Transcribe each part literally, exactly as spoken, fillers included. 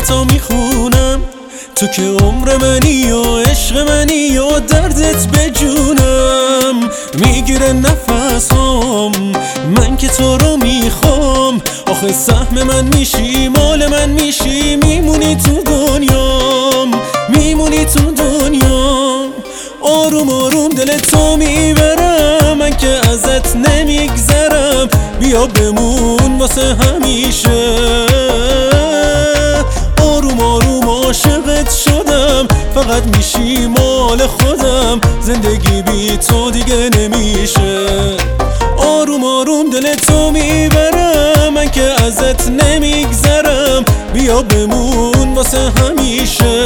تو میخونم، تو که عمر منی و عشق منی و دردت به جونم میگیره نفسام. من که تو رو میخوام، آخه سهم من میشی، مال من میشی، میمونی تو دنیام، میمونی تو دنیام. آروم آروم دل تو میبرم، من که ازت نمیگذرم، بیا بمون واسه همیشه. آروم آروم عاشقت شدم، فقط میشی مال خودم، زندگی بی تو دیگه نمیشه. آروم آروم دل تو میبرم، من که ازت نمیگذرم، بیا بمون واسه همیشه.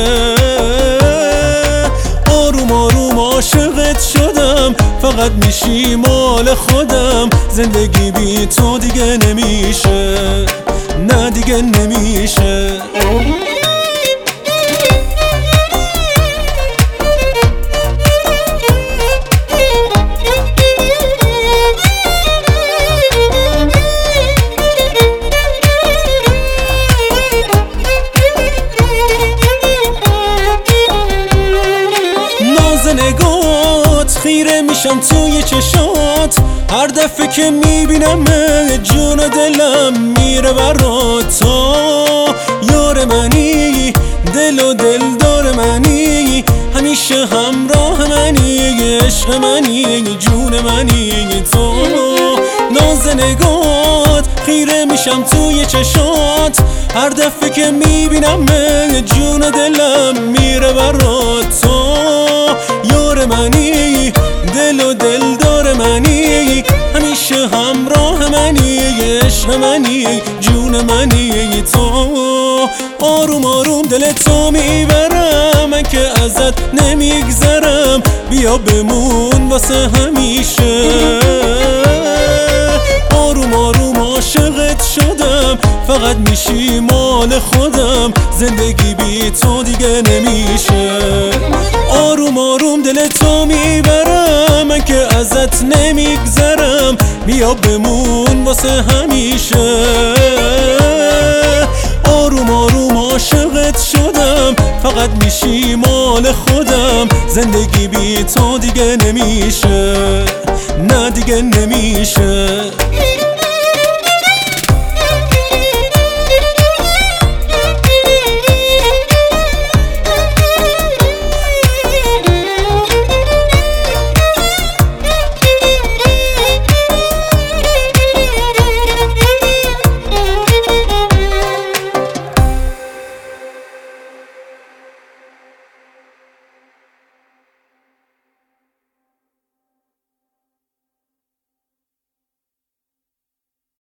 آروم آروم عاشقت شدم، فقط میشی مال خودم، زندگی بی تو دیگه نمیشه، نه دیگه نمیشه. نگات خیره میشم توی چشات، هر دفعه که میبینم جون و دلم میره برات. تو یار منی، دل و دلدار منی، همیشه همراه منی، عشق منی، جون منی. تو ناز نگات خیره میشم توی چشات، هر دفعه که میبینم جون و دلم میره برات. تو یار منی، دل و دلدار منی، همیشه همراه منی، عشق منی، جون منی. تو آروم آروم دل تو میبرم، من که ازت نمیگذرم، بیا بمون واسه همیشه. آروم آروم عاشقت شدم، فقط میشی مال خودم، زندگی بی تو دیگه نمیشه. آروم آروم دل تو میبرم، من که ازت نمیگذرم، بیا بمون واسه همیشه. آروم آروم عاشقت شدم، فقط میشی مال خودم، زندگی بی تو دیگه نمیشه، نه دیگه نمیشه.